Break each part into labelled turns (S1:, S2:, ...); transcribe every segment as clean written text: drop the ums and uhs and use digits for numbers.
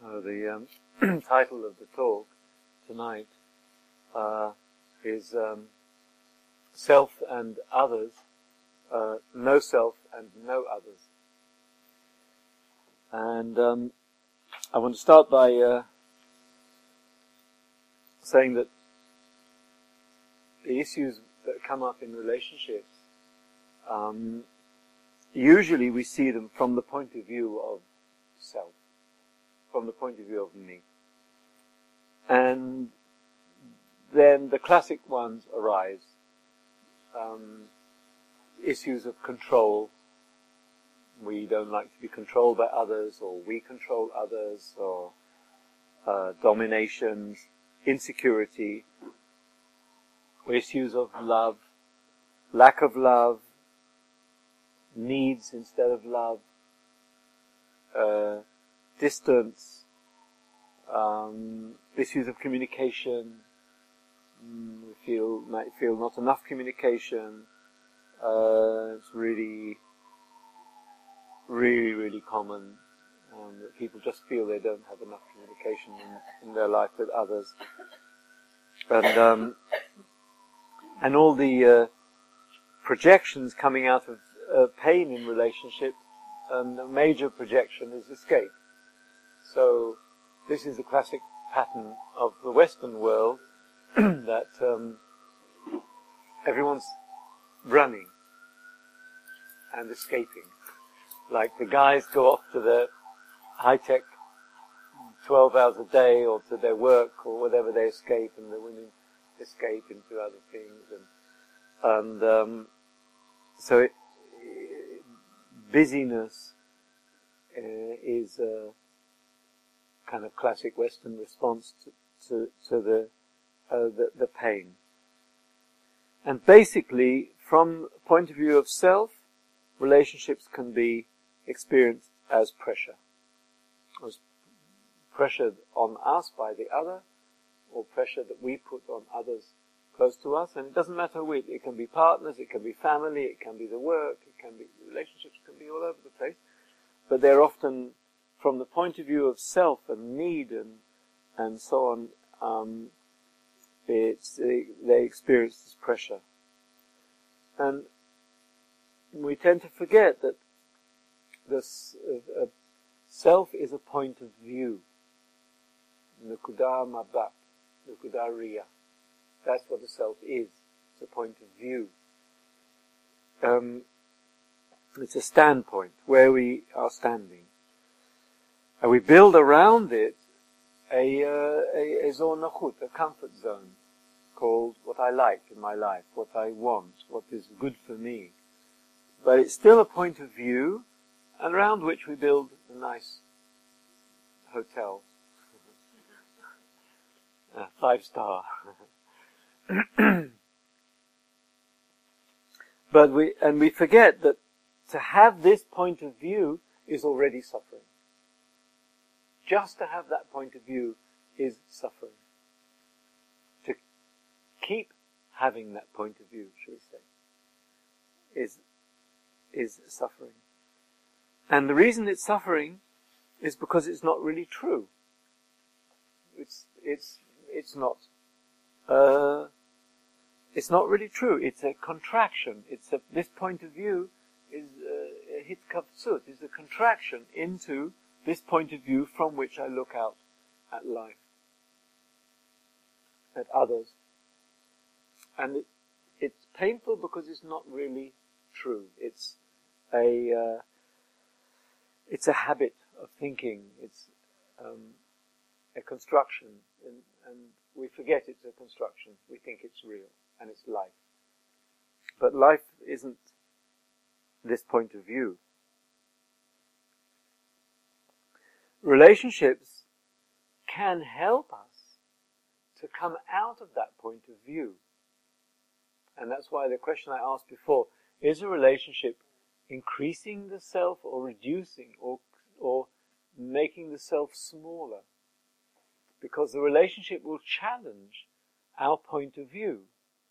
S1: The title of the talk tonight is Self and Others, No Self and No Others. And I want to start by saying that the issues that come up in relationships, usually we see them from the point of view of self, from the point of view of me. And then the classic ones arise. Issues of control. We don't like to be controlled by others, or we control others, or dominations, insecurity, issues of love, lack of love, needs instead of love, distance, issues of communication. We might feel not enough communication. It's really common that people just feel they don't have enough communication in their life with others, and all the projections coming out of pain in relationships. And the major projection is escape. So this is the classic pattern of the Western world, that everyone's running and escaping. Like the guys go off to the high-tech 12 hours a day, or to their work, or whatever they escape, and the women escape into other things. And so busyness is a kind of classic Western response to the pain. And basically, from the point of view of self, relationships can be experienced as pressure. As pressure on us by the other, or pressure that we put on others close to us. And it doesn't matter which. It can be partners, it can be family, it can be the work, it can be relationships, it can be all over the place. But they're often from the point of view of self and need and so on. They experience this pressure. And we tend to forget that this self is a point of view. Nukuda mabat, nukuda riya. That's what the self is. It's a point of view. It's a standpoint where we are standing. And we build around it a zone nachut, a comfort zone, called what I like in my life, what I want, what is good for me. But it's still a point of view, and around which we build a nice hotel. 5-star. But we forget that to have this point of view is already suffering. Just to have that point of view is suffering. To keep having that point of view, shall we say, is suffering. And the reason it's suffering is because it's not really true. It's not really true. It's a contraction. This point of view is a hitkavtsut, is a contraction into this point of view from which I look out at life, at others. And it's painful because it's not really true. It's a habit of thinking. It's a construction, and we forget it's a construction. We think it's real, and it's life. But life isn't this point of view. Relationships can help us to come out of that point of view. And that's why the question I asked before, is a relationship increasing the self or reducing or making the self smaller? Because the relationship will challenge our point of view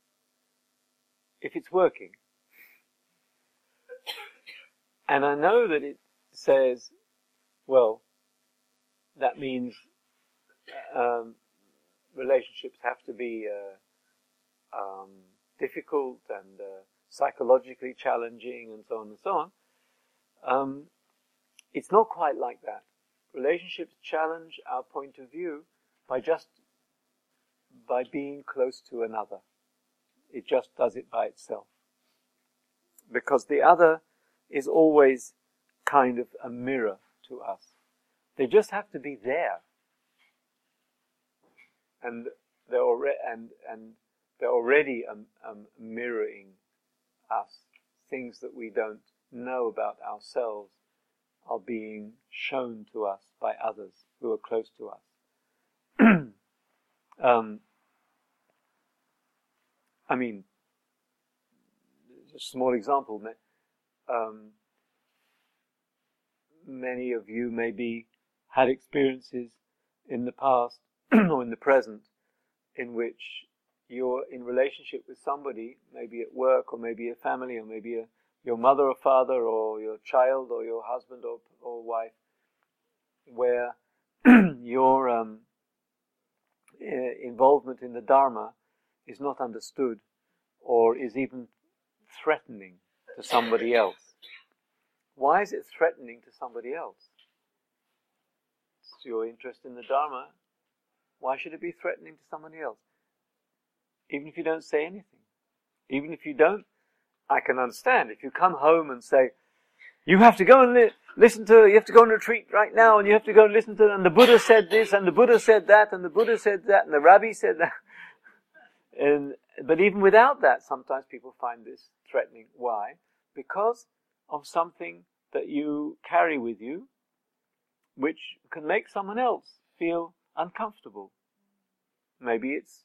S1: if it's working. And I know that it says, well, that means relationships have to be difficult and psychologically challenging and so on and so on. It's not quite like that. Relationships challenge our point of view by being close to another. It just does it by itself. Because the other is always kind of a mirror to us. They just have to be there. And they're already mirroring us. Things that we don't know about ourselves are being shown to us by others who are close to us. I mean, a small example. Many of you maybe had experiences in the past or in the present in which you're in relationship with somebody, maybe at work or maybe a family or maybe your mother or father or your child or your husband or wife, where your involvement in the Dharma is not understood or is even threatening to somebody else. Why is it threatening to somebody else? It's your interest in the Dharma. Why should it be threatening to somebody else? Even if you don't say anything. Even if you don't, I can understand. If you come home and say, you have to go and you have to go on retreat right now, and you have to go and listen to, and the Buddha said this, and the Buddha said that, and the Buddha said that, and the Rabbi said that. But even without that, sometimes people find this threatening. Why? Because of something that you carry with you, which can make someone else feel uncomfortable. Maybe it's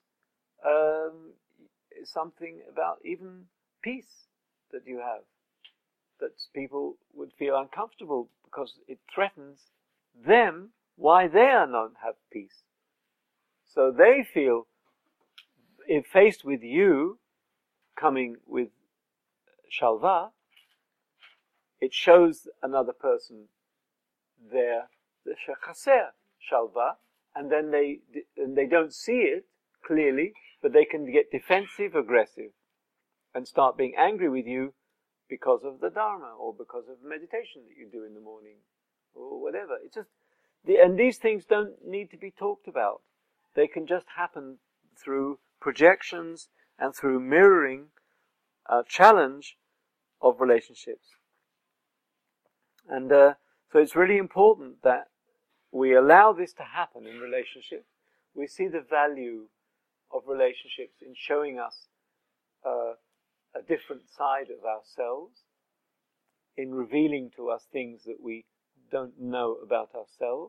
S1: something about even peace that you have, that people would feel uncomfortable because it threatens them why they are not have peace. So they feel, if faced with you coming with shalva, it shows another person their chaser shalva, and then they don't see it clearly, but they can get defensive, aggressive, and start being angry with you because of the Dharma or because of meditation that you do in the morning or whatever. It's just, and these things don't need to be talked about. They can just happen through projections and through mirroring challenge of relationships. And so it's really important that we allow this to happen in relationships. We see the value of relationships in showing us a different side of ourselves, in revealing to us things that we don't know about ourselves,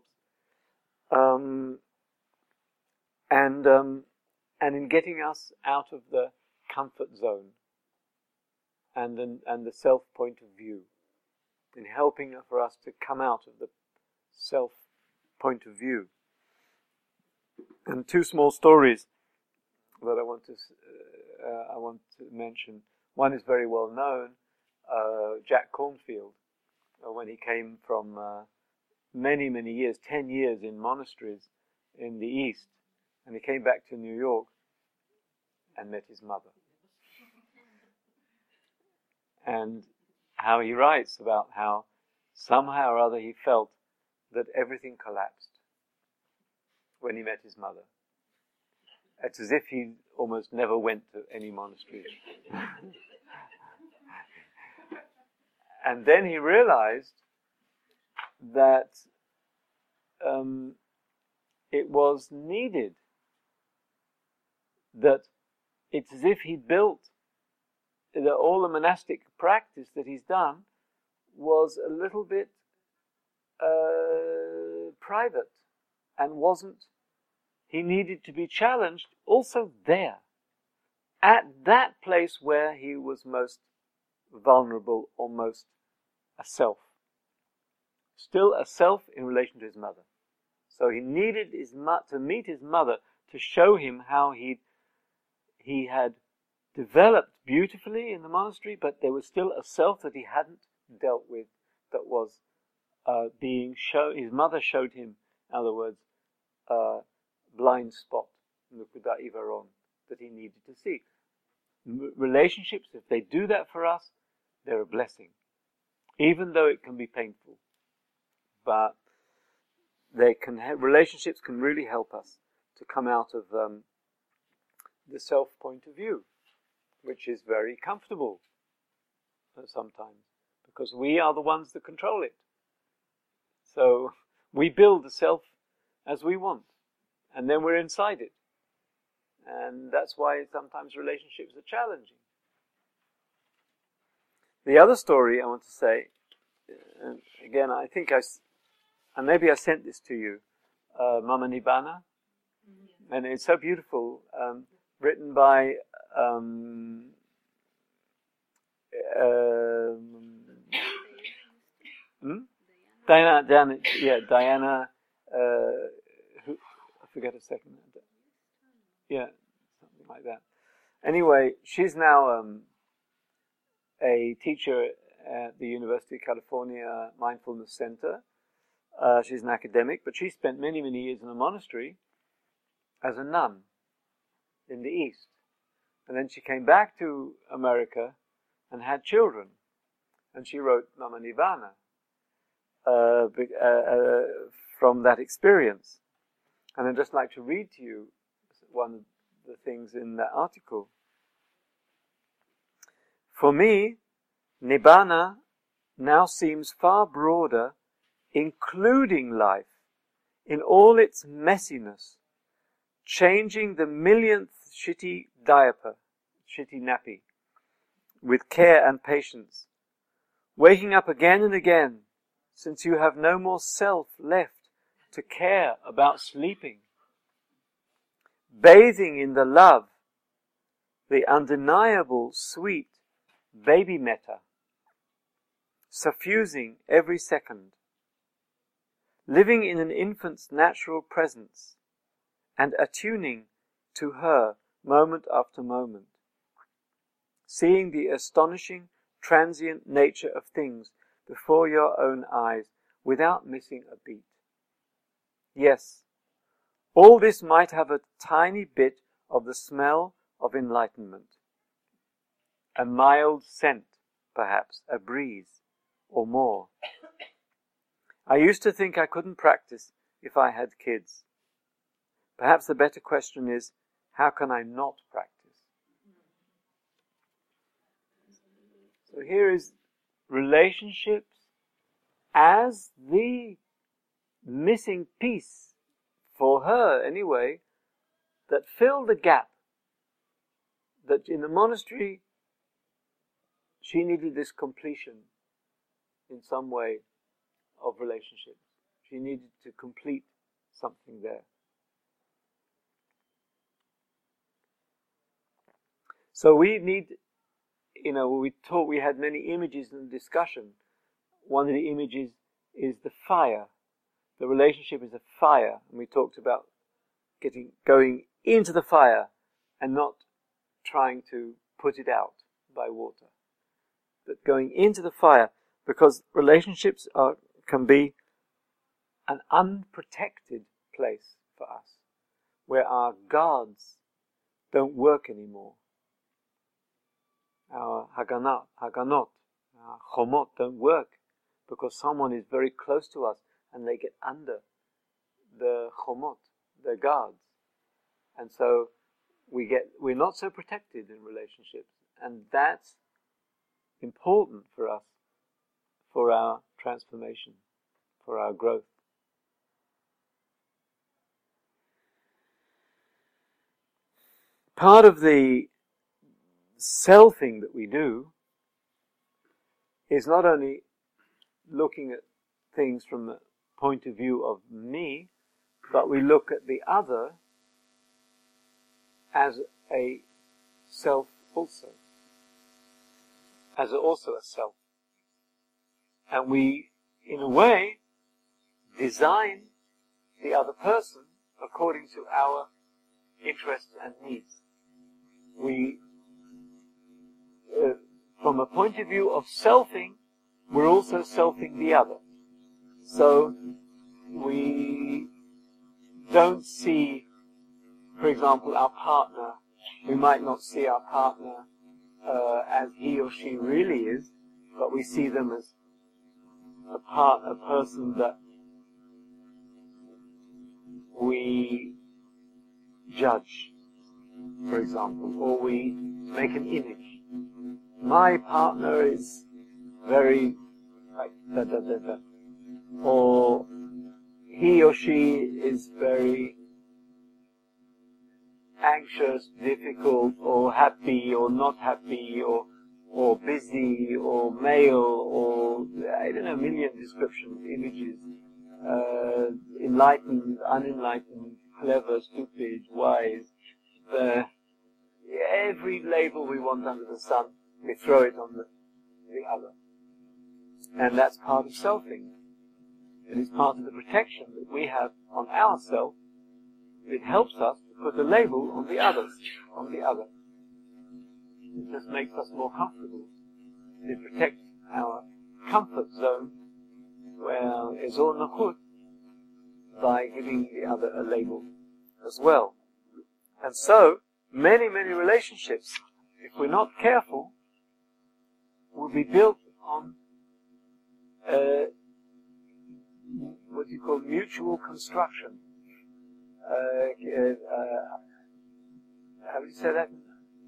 S1: and in getting us out of the comfort zone and the self point of view, in helping for us to come out of the self point of view. And two small stories that I want to mention. One is very well known. Jack Cornfield, when he came from many years, 10 years in monasteries in the East, and he came back to New York and met his mother. And how he writes about how somehow or other he felt that everything collapsed when he met his mother. It's as if he almost never went to any monastery. And then he realized that it was needed, that it's as if he built, that all the monastic practice that he's done was a little bit private and wasn't. He needed to be challenged also there, at that place where he was most vulnerable or most a self. Still a self in relation to his mother. So he needed to meet his mother to show him how he had developed beautifully in the monastery, but there was still a self that he hadn't dealt with, that was being shown. His mother showed him In other words, blind spot, Nukuda Ivaron, that he needed to see. Relationships, if they do that for us, they're a blessing, even though it can be painful. But they can relationships can really help us to come out of the self point of view, which is very comfortable sometimes, because we are the ones that control it. So we build the self as we want, and then we're inside it. And that's why sometimes relationships are challenging. The other story I want to say, and again, I think and maybe I sent this to you, Mama Nibbana, and it's so beautiful, written by Diana, who, I forget a second. Yeah, something like that. Anyway, she's now a teacher at the University of California Mindfulness Center. She's an academic, but she spent many, many years in a monastery as a nun in the East. And then she came back to America and had children. And she wrote Mama Nibbana from that experience. And I'd just like to read to you one of the things in that article. For me, Nibbana now seems far broader, including life in all its messiness, changing the millionth shitty diaper, shitty nappy, with care and patience, waking up again and again, since you have no more self left to care about sleeping, bathing in the love, the undeniable sweet baby metta, suffusing every second, living in an infant's natural presence, and attuning to her moment after moment, seeing the astonishing, transient nature of things before your own eyes without missing a beat. Yes, all this might have a tiny bit of the smell of enlightenment, a mild scent, perhaps, a breeze, or more. I used to think I couldn't practice if I had kids. Perhaps the better question is, how can I not practice? So here is relationships as the missing piece, for her anyway, that fill the gap. That in the monastery, she needed this completion in some way of relationships. She needed to complete something there. So we need, we had many images in the discussion. One of the images is the fire. The relationship is a fire. And we talked about going into the fire and not trying to put it out by water. But going into the fire, because relationships can be an unprotected place for us, where our guards don't work anymore. Our haganot, our chomot don't work because someone is very close to us and they get under the chomot, the guards. And so we're not so protected in relationships. And that's important for us, for our transformation, for our growth. Part of the selfing that we do is not only looking at things from the point of view of me, but we look at the other as a self also. As also a self. And we, in a way, design the other person according to our interests and needs. We, from a point of view of selfing, we're also selfing the other. So we don't see, for example, our partner, we might not see our partner as he or she really is, but we see them as a person that we judge, for example, or we make an image. My partner is very like da da da da, or he or she is very anxious, difficult, or happy, or not happy, or busy, or male, or I don't know, a million descriptions, images, enlightened, unenlightened, clever, stupid, wise. Every label we want under the sun, we throw it on the other. And that's part of selfing. It is part of the protection that we have on ourself. It helps us to put a label on the others, on the other. It just makes us more comfortable. It protects our comfort zone, where Ezor Nakhut, by giving the other a label as well. And so, many, many relationships, if we're not careful, will be built on what you call mutual construction. How do you say that?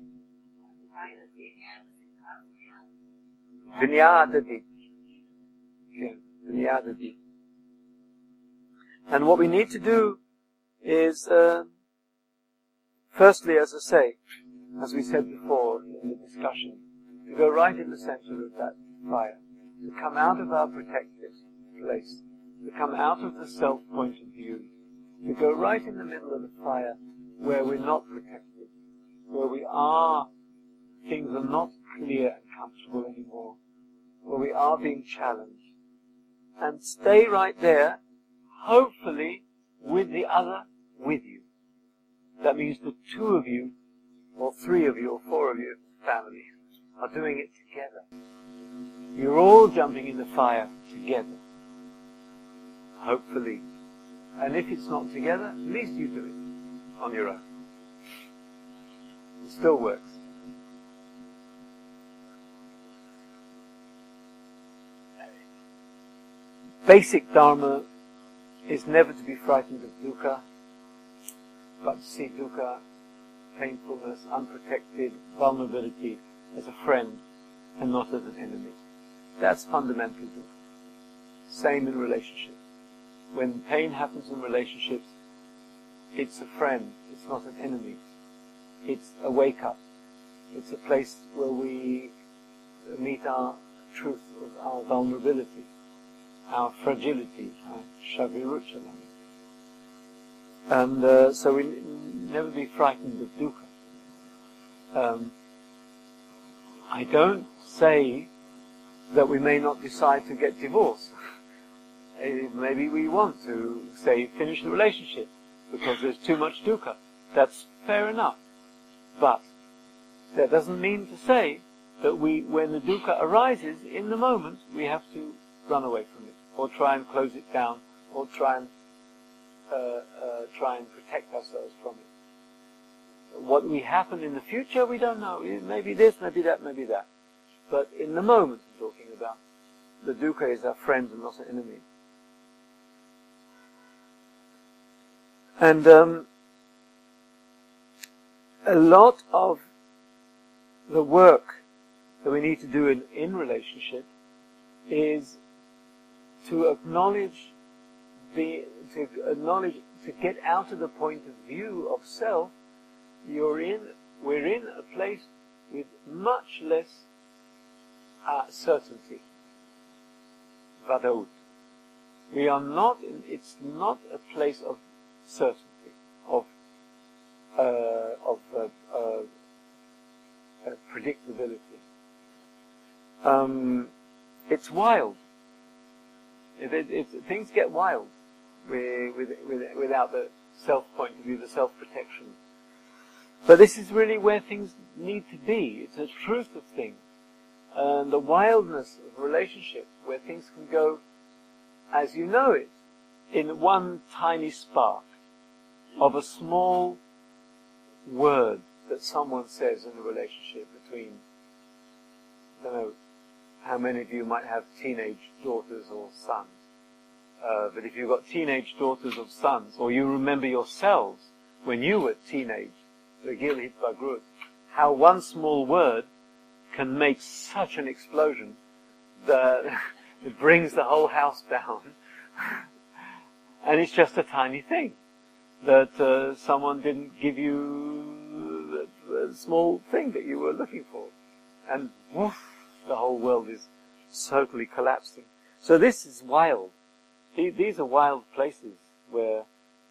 S1: Vinyadadi. Vinyadadi. And what we need to do is, firstly, as I say, as we said before in the discussion, to go right in the center of that fire, to come out of our protected place, to come out of the self point of view, to go right in the middle of the fire where we're not protected, where things are not clear and comfortable anymore, where we are being challenged, and stay right there, hopefully with the other with you. That means the two of you, or three of you, or four of you, family, are doing it together. You're all jumping in the fire together, hopefully. And if it's not together, at least you do it on your own. It still works. Basic Dharma is never to be frightened of dukkha, but to see dukkha, painfulness, unprotected, vulnerability as a friend and not as an enemy. That's fundamental dukkha. Same in relationships. When pain happens in relationships, it's a friend, it's not an enemy. It's a wake-up. It's a place where we meet our truth, our vulnerability, our fragility, our shaviruchala. And so we never be frightened of dukkha. I don't say that we may not decide to get divorced. Maybe we want to, say, finish the relationship because there's too much dukkha. That's fair enough. But that doesn't mean to say that when the dukkha arises in the moment, we have to run away from it, or try and close it down, or try and protect ourselves from it. What will happen in the future, we don't know. Maybe this, maybe that, maybe that. But in the moment I'm talking about, the dukkha is our friend and not an enemy. And a lot of the work that we need to do in relationship is to acknowledge to get out of the point of view of self. We're in a place with much less certainty. Vadaut. We are not. It's not a place of certainty, of predictability. It's wild. Things get wild without the self point of view, the self-protection. But this is really where things need to be. It's the truth of things. And the wildness of relationships, where things can go as you know it, in one tiny spark. of a small word that someone says in a relationship between, I don't know how many of you might have teenage daughters or sons, but if you've got teenage daughters or sons, or you remember yourselves when you were teenage, Regil Hitbagrut, how one small word can make such an explosion that it brings the whole house down. And it's just a tiny thing that someone didn't give you a small thing that you were looking for. And woof, the whole world is totally collapsing. So this is wild. These are wild places where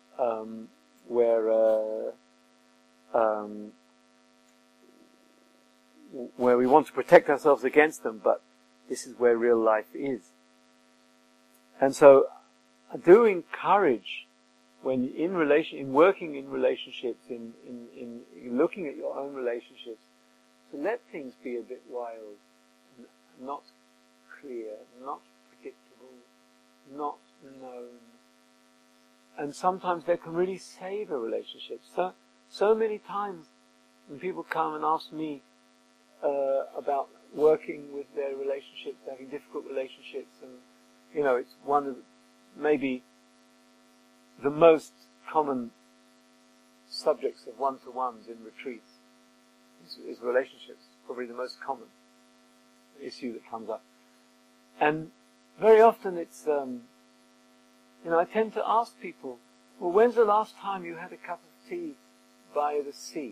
S1: we want to protect ourselves against them, but this is where real life is. And so I do encourage, when in working in relationships, in looking at your own relationships, to let things be a bit wild, not clear, not predictable, not known. And sometimes they can really save a relationship. So many times when people come and ask me about working with their relationships, having difficult relationships, and it's one of maybe the most common subjects of one-to-ones in retreats is relationships. Probably the most common issue that comes up. And very often it's, I tend to ask people, well, when's the last time you had a cup of tea by the sea?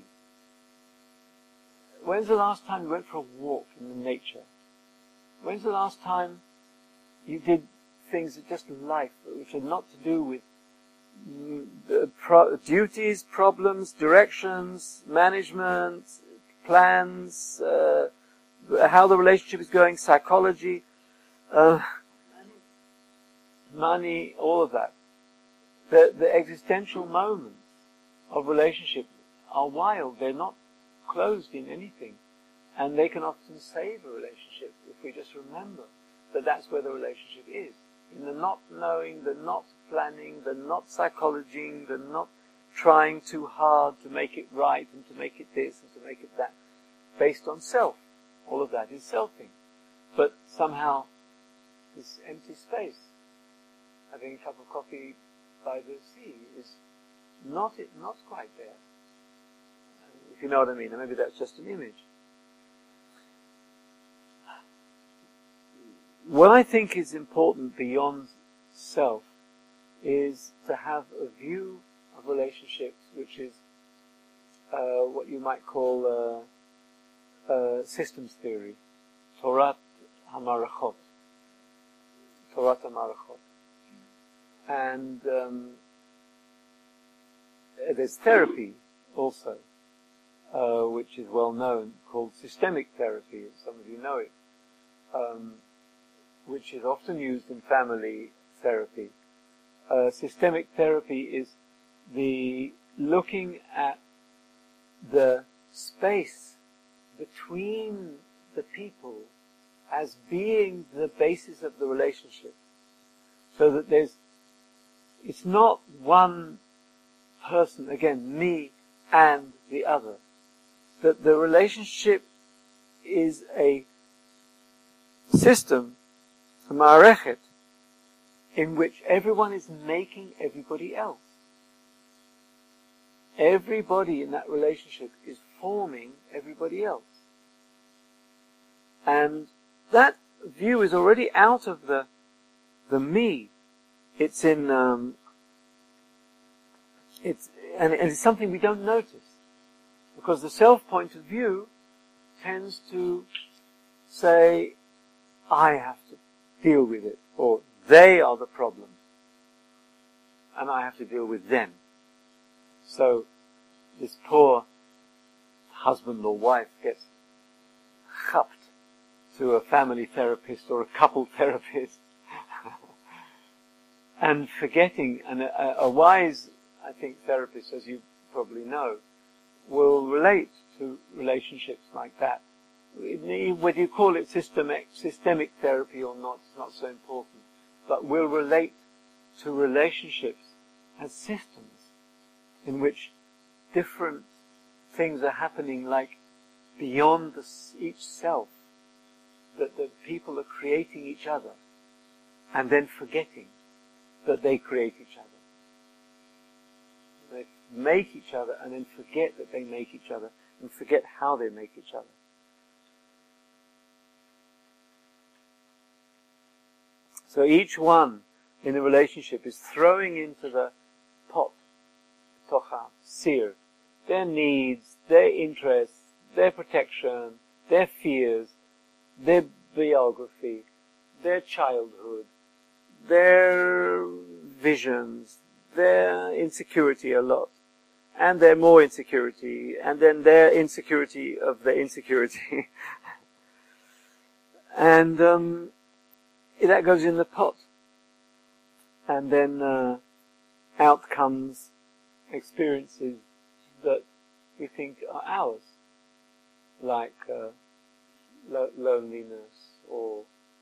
S1: When's the last time you went for a walk in the nature? When's the last time you did things that just life, which are not to do with duties, problems, directions, management, plans, how the relationship is going, psychology, money, all of that. The existential moments of relationship are wild. They're not closed in anything. And they can often save a relationship if we just remember that that's where the relationship is. In the not knowing, the not planning, the not psychologying, the not trying too hard to make it right and to make it this and to make it that, based on self. All of that is selfing. But somehow, this empty space, having a cup of coffee by the sea, is not quite there. If you know what I mean, and maybe that's just an image. What I think is important beyond self is to have a view of relationships which is what you might call systems theory, Torat HaMarachot. Torat HaMarachot. And there's therapy also, which is well known, called systemic therapy, as some of you know it, which is often used in family therapy. Systemic therapy is the looking at the space between the people as being the basis of the relationship. So that it's not one person, again, me and the other. That the relationship is a system, a ma'arechet, in which everyone is making everybody else. Everybody in that relationship is forming everybody else. And that view is already out of the me. It's in, it's something we don't notice. Because the self point of view tends to say, I have to deal with it, or they are the problem, and I have to deal with them. So this poor husband or wife gets chupped to a family therapist or a couple therapist, and forgetting, and a wise, I think, therapist, as you probably know, will relate to relationships like that. Whether you call it systemic therapy or not, it's not so important. But will relate to relationships as systems in which different things are happening, like beyond each self, that the people are creating each other and then forgetting that they create each other. They make each other and then forget that they make each other and forget how they make each other. So each one in the relationship is throwing into the pot, tocha, seer, their needs, their interests, their protection, their fears, their biography, their childhood, their visions, their insecurity a lot, and their more insecurity, and then their insecurity of their insecurity. And that goes in the pot. And then out comes experiences that we think are ours, like loneliness or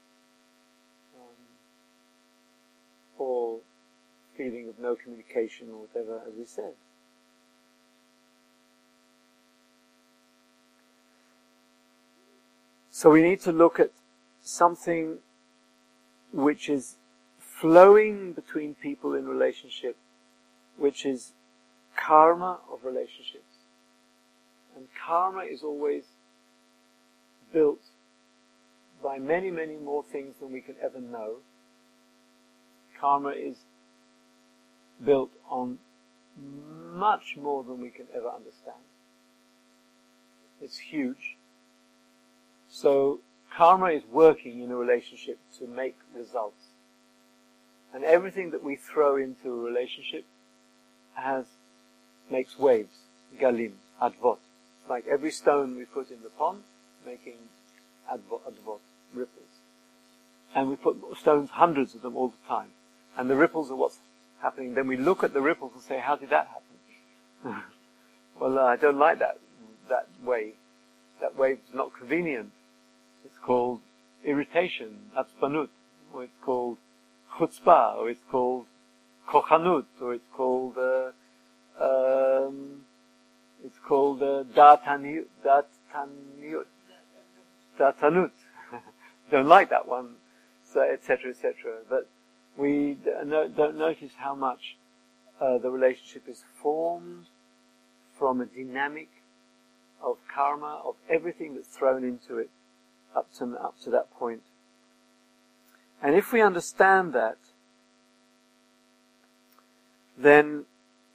S1: feeling of no communication or whatever, as we said. So we need to look at something which is flowing between people in relationship, which is karma of relationships. And karma is always built by many, many more things than we can ever know. Karma is built on much more than we can ever understand. It's huge. So karma is working in a relationship to make results. And everything that we throw into a relationship makes waves, galim, advot. Like every stone we put in the pond, making advot, ripples. And we put stones, hundreds of them all the time. And the ripples are what's happening. Then we look at the ripples and say, how did that happen? Well, I don't like that wave. That wave's not convenient. It's called irritation, atzpanut, or it's called chutzpah, or it's called kochanut, or it's called datanut. Don't like that one, so etc., etc. But we don't notice how much the relationship is formed from a dynamic of karma, of everything that's thrown into it up to that point. And if we understand that, then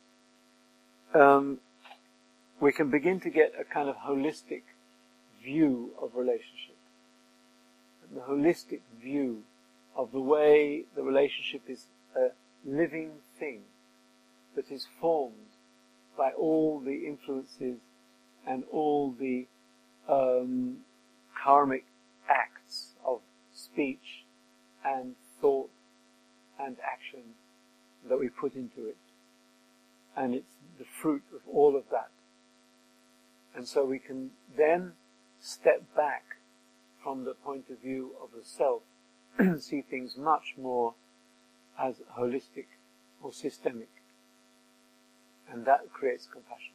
S1: we can begin to get a kind of holistic view of relationship. And the holistic view of the way the relationship is a living thing that is formed by all the influences and all the karmic acts of speech and thought and action that we put into it. And it's the fruit of all of that. And so we can then step back from the point of view of the self, see things much more as holistic or systemic. And that creates compassion.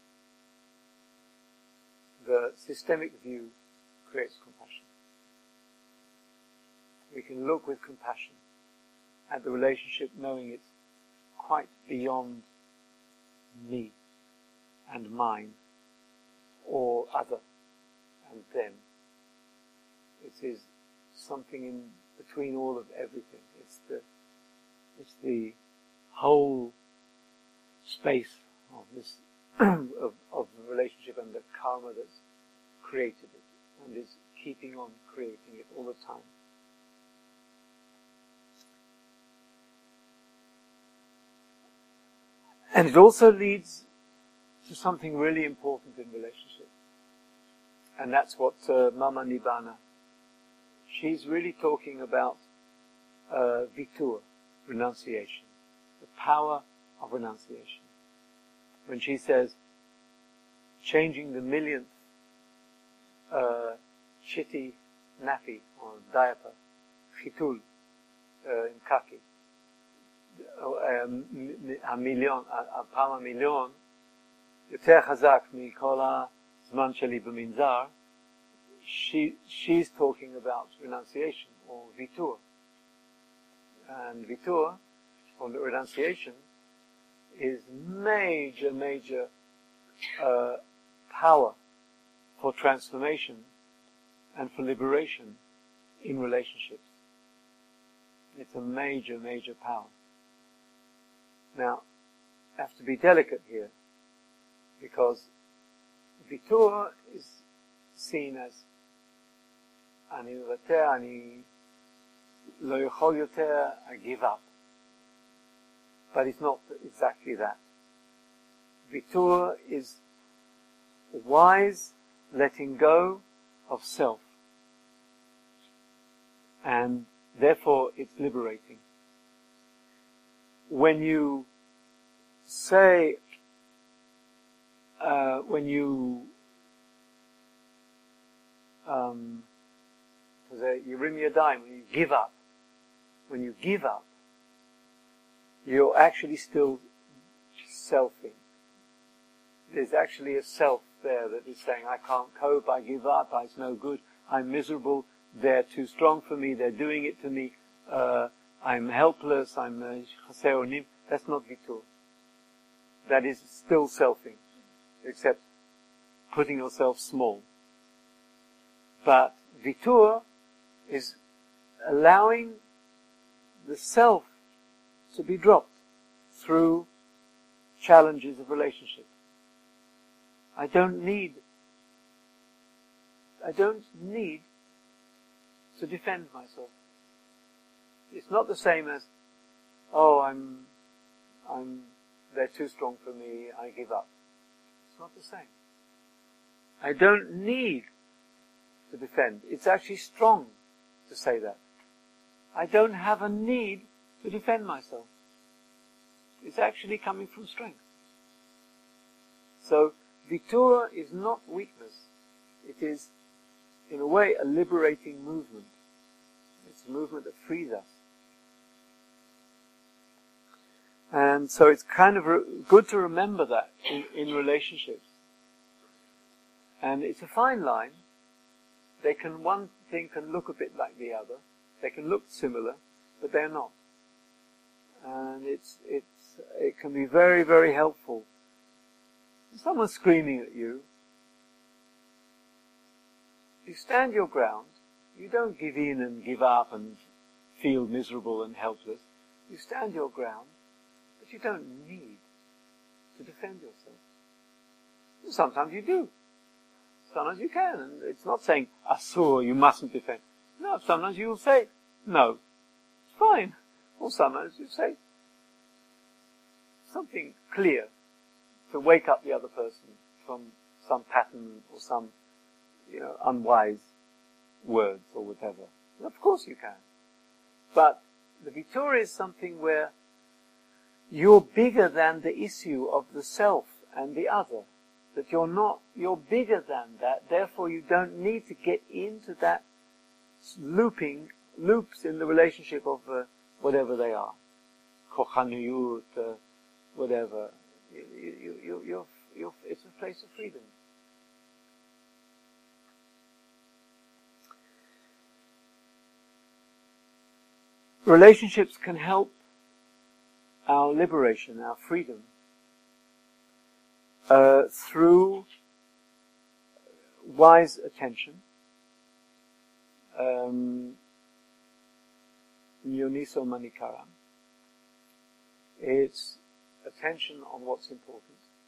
S1: The systemic view creates compassion. We can look with compassion at the relationship, knowing it's quite beyond me and mine, or other and them. It is something in between all of everything. It's the whole space of this of the relationship and the karma that's created it and is keeping on creating it all the time. And it also leads to something really important in relationship. And that's what Mama Nibbana, she's really talking about vitur, renunciation, the power of renunciation. When she says, changing the millionth shitty nappy or diaper, chitul, in kaki, המיליון, הפעם המיליון, יותר חזק מכל הזמן שלי במנזר, she's talking about renunciation or vitur. And vitur, or renunciation, is major power for transformation and for liberation in relationships. It's a major power. Now, I have to be delicate here, because vitur is seen as אני מוותר, אני לא יכול יותר, I give up. But it's not exactly that. Vitur is wise letting go of self. And therefore it's liberating. When you say, when you rim your dime, when you give up, you're actually still selfing. There's actually a self there that is saying, I can't cope, I give up, it's no good, I'm miserable, they're too strong for me, they're doing it to me, I'm helpless, I'm chaser onim. That's not vitur. That is still selfing, except putting yourself small. But vitur is allowing the self to be dropped through challenges of relationship. I don't need to defend myself. It's not the same as, they're too strong for me, I give up. It's not the same. I don't need to defend. It's actually strong to say that. I don't have a need to defend myself. It's actually coming from strength. So, vitur is not weakness. It is, in a way, a liberating movement. It's a movement that frees us. And so it's kind of good to remember that in relationships. And it's a fine line. One thing can look a bit like the other. They can look similar, but they're not. And it can be very, very helpful. If someone's screaming at you, you stand your ground. You don't give in and give up and feel miserable and helpless. You stand your ground, but you don't need to defend yourself. Sometimes you do. Sometimes you can. And it's not saying, asur, you mustn't defend. No, sometimes you'll say, no, it's fine. Or sometimes you say something clear to wake up the other person from some pattern or some, unwise words or whatever. And of course you can. But the vitur is something where you're bigger than the issue of the self and the other. That you're bigger than that, therefore you don't need to get into that loops in the relationship of whatever they are. Kochaniyut, whatever. It's a place of freedom. Relationships can help our liberation, our freedom, through wise attention, Yoniso Manikaram. It's attention on what's important.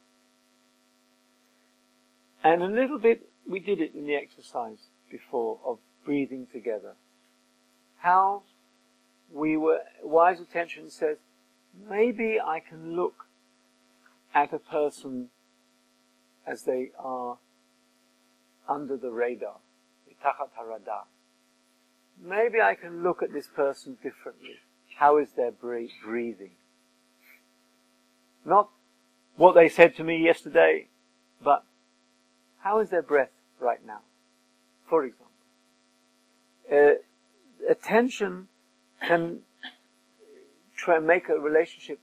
S1: And a little bit, we did it in the exercise before, of breathing together. How wise attention says, maybe I can look at a person as they are under the radar, tachat haradar. Maybe I can look at this person differently. How is their breathing? Not what they said to me yesterday, but how is their breath right now? For example. Attention can make a relationship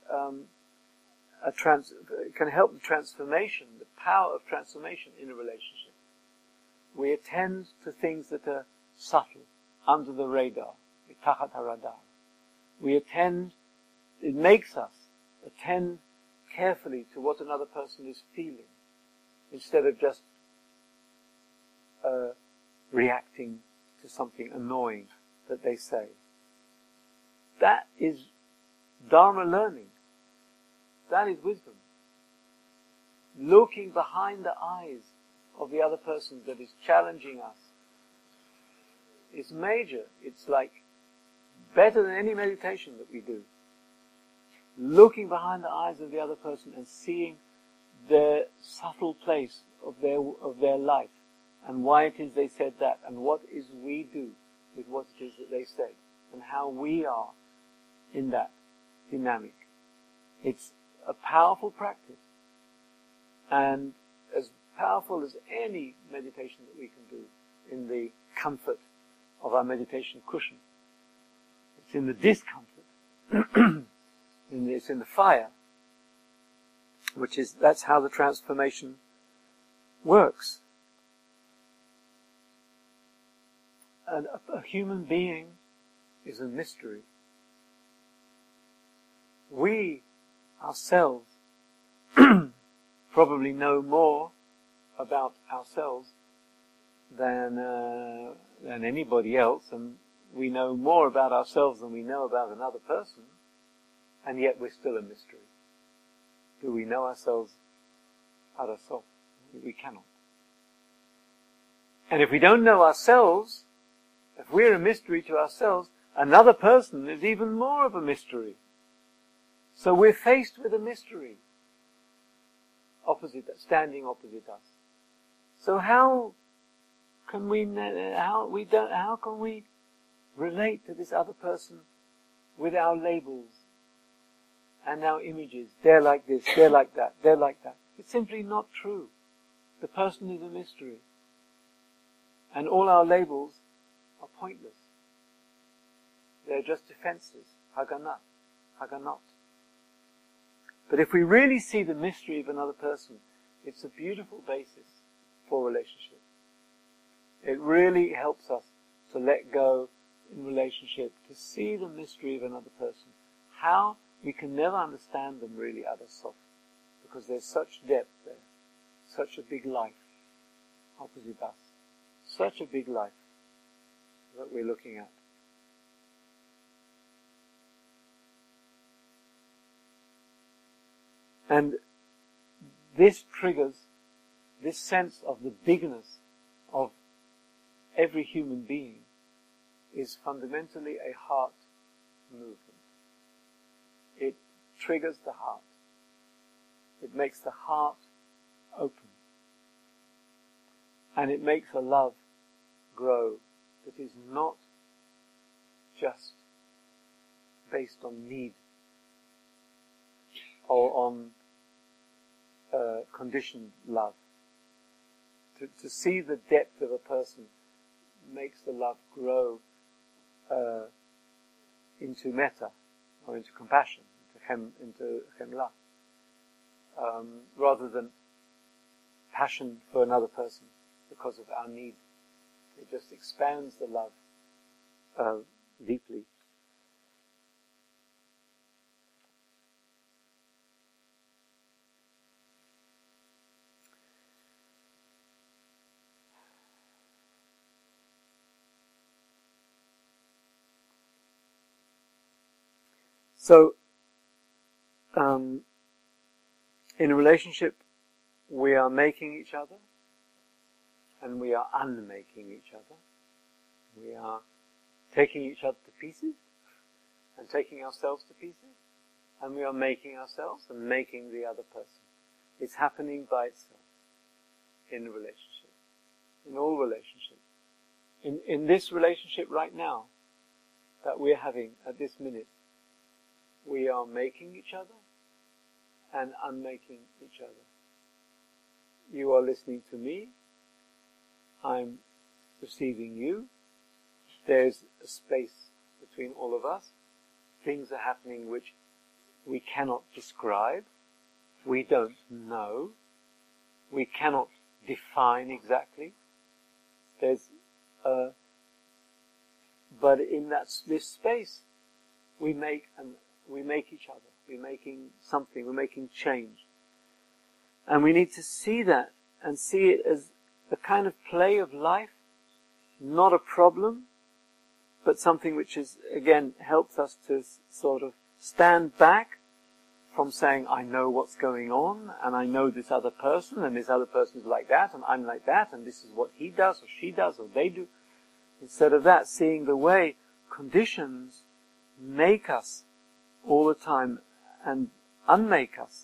S1: can help the transformation, the power of transformation in a relationship. We attend to things that are subtle, under the radar, tahat haradar. It makes us attend carefully to what another person is feeling, instead of just reacting to something annoying that they say. That is Dharma learning. That is wisdom. Looking behind the eyes of the other person that is challenging us is major. It's like better than any meditation that we do. Looking behind the eyes of the other person and seeing the subtle place of their life, and why it is they said that, and what is we do with what it is that they said, and how we are in that dynamic. It's a powerful practice, and as powerful as any meditation that we can do in the comfort of our meditation cushion. It's in the discomfort. It's in the fire, that's how the transformation works. And a human being is a mystery. We ourselves probably know more about ourselves than anybody else, and we know more about ourselves than we know about another person, and yet we're still a mystery. Do we know ourselves out of self? We cannot. And if we don't know ourselves, if we're a mystery to ourselves, another person is even more of a mystery. So we're faced with a mystery standing opposite us. So how can we relate to this other person with our labels and our images? They're like this, they're like that, they're like that. It's simply not true. The person is a mystery. And all our labels are pointless. They're just defenses, haganat. But if we really see the mystery of another person, it's a beautiful basis for relationship. It really helps us to let go in relationship, to see the mystery of another person. How we can never understand them really out of soft, because there's such depth there, such a big life opposite us, such a big life that we're looking at. And this triggers this sense of the bigness of every human being is fundamentally a heart movement. It triggers the heart. It makes the heart open. And it makes a love grow that is not just based on need or on conditioned love. To see the depth of a person makes the love grow into metta, or into compassion, into chemla, rather than passion for another person because of our need. It just expands the love deeply. So, in a relationship, we are making each other, and we are unmaking each other. We are taking each other to pieces, and taking ourselves to pieces, and we are making ourselves and making the other person. It's happening by itself in a relationship, in all relationships. In this relationship right now that we're having at this minute, we are making each other and unmaking each other. You are listening to me. I'm receiving you. There's a space between all of us. things are happening which we cannot describe, we don't know, we cannot define exactly. But in this space, we make each other. We're making something. We're making change, and we need to see that and see it as a kind of play of life, not a problem, but something which is again helps us to sort of stand back from saying, I know what's going on, and I know this other person, and this other person is like that, and I'm like that, and this is what he does, or she does, or they do. Instead of that, seeing the way conditions make us all the time and unmake us.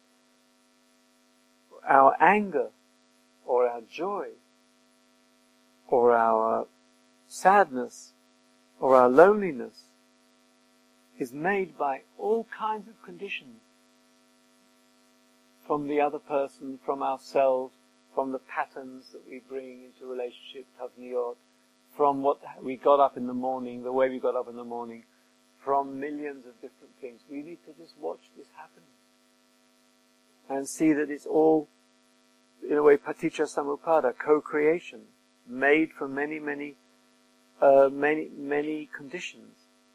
S1: Our anger, or our joy, or our sadness, or our loneliness, is made by all kinds of conditions. From the other person, from ourselves, from the patterns that we bring into relationship, tavniyot, from what we got up in the morning, the way we got up in the morning, from millions of different things. We need to just watch this happening. And see that it's all, in a way, paticca samuppada, co-creation, made from many conditions.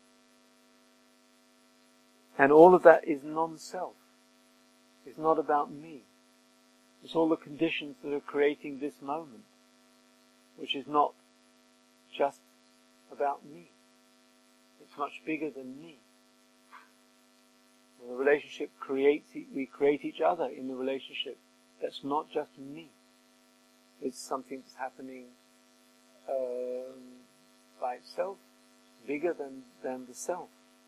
S1: And all of that is non-self. It's not about me. It's all the conditions that are creating this moment, which is not just about me. It's much bigger than me. And the relationship we create each other in the relationship. That's not just me. It's something that's happening by itself, bigger than the self.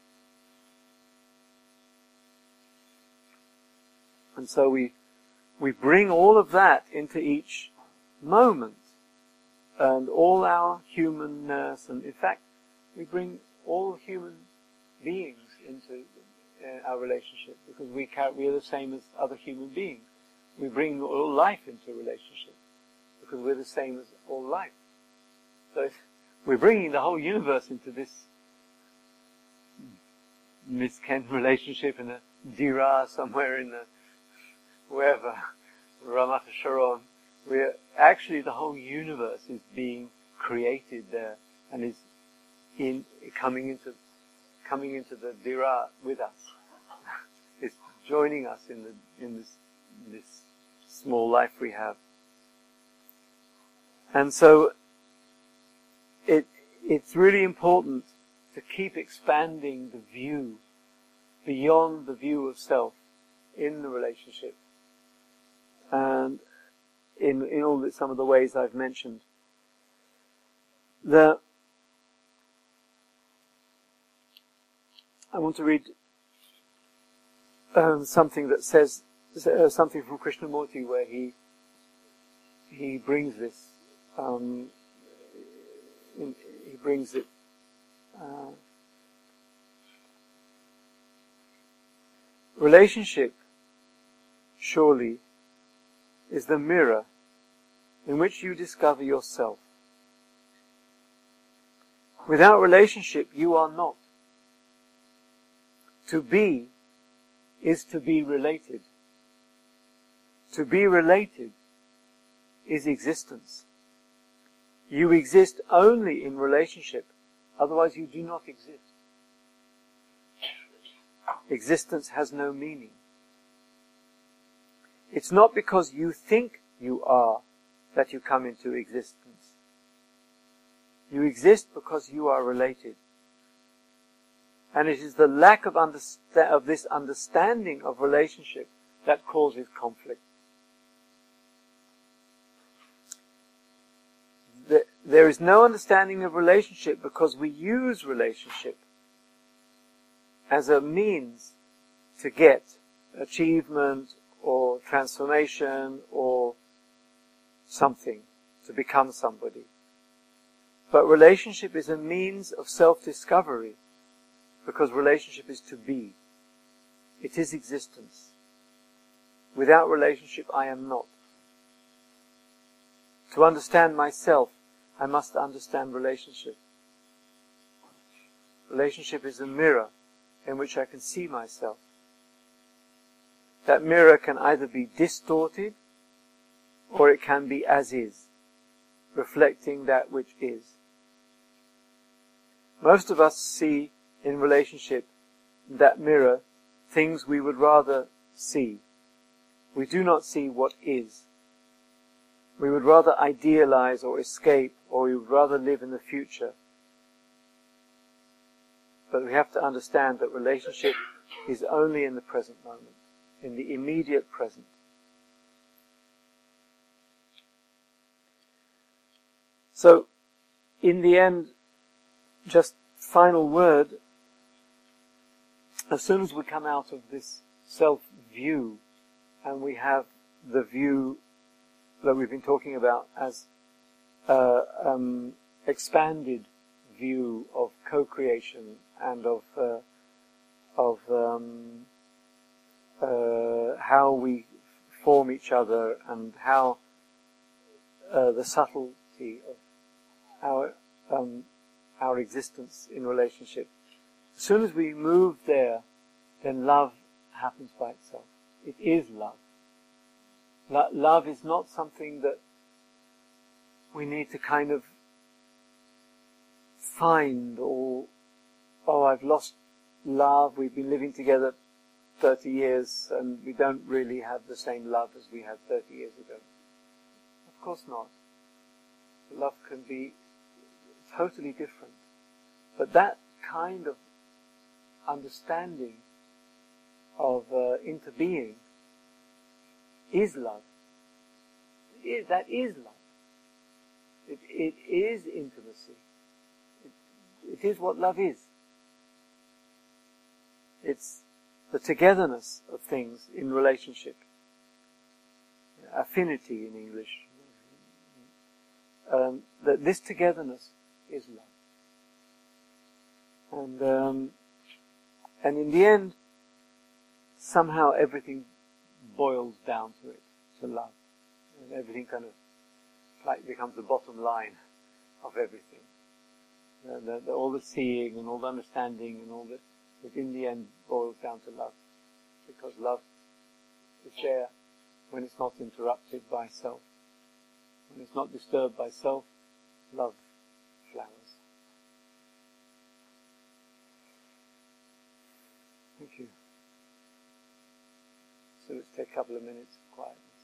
S1: And so we bring all of that into each moment, and all our humanness, and in fact, we bring all human beings into our relationship, because we are the same as other human beings. We bring all life into a relationship, because we're the same as all life. So we're bringing the whole universe into this misken relationship in a dira somewhere in the wherever, Ramat Sharon. We're actually, the whole universe is being created there, and is coming into the dira with us. It's joining us in this small life we have. And so it's really important to keep expanding the view beyond the view of self in the relationship, and in all some of the ways I've mentioned. I want to read something that says something from Krishnamurti, where he brings this. He brings it. Relationship, surely, is the mirror in which you discover yourself. Without relationship, you are not. To be is to be related. To be related is existence. You exist only in relationship, otherwise you do not exist. Existence has no meaning. It's not because you think you are that you come into existence. You exist because you are related. And it is the lack of this understanding of relationship that causes conflict. There is no understanding of relationship because we use relationship as a means to get achievement or transformation or something, to become somebody. But relationship is a means of self-discovery, because relationship is to be. It is existence. Without relationship, I am not. To understand myself, I must understand relationship. Relationship is a mirror in which I can see myself. That mirror can either be distorted or it can be as is, reflecting that which is. Most of us see in relationship that mirror things we would rather see. We do not see what is. We would rather idealize or escape, or we would rather live in the future. But we have to understand that relationship is only in the present moment, in the immediate present. So, in the end, just final word, as soon as we come out of this self-view and we have the view that we've been talking about as expanded view of co-creation and of how we form each other and how the subtlety of our existence in relationship. As soon as we move there, then love happens by itself. It is love. Love is not something that we need to kind of find, or, oh, I've lost love, we've been living together 30 years and we don't really have the same love as we had 30 years ago. Of course not. Love can be totally different. But that kind of understanding of interbeing is love. That is love. It is intimacy. It is what love is. It's the togetherness of things in relationship. Affinity in English. That this togetherness is love. And in the end, somehow everything boils down to it, to love. And everything kind of like becomes the bottom line of everything. All the seeing and all the understanding and all that, it in the end boils down to love. Because love is there when it's not interrupted by self. When it's not disturbed by self, love flowers. Thank you. So let's take a couple of minutes of quiet.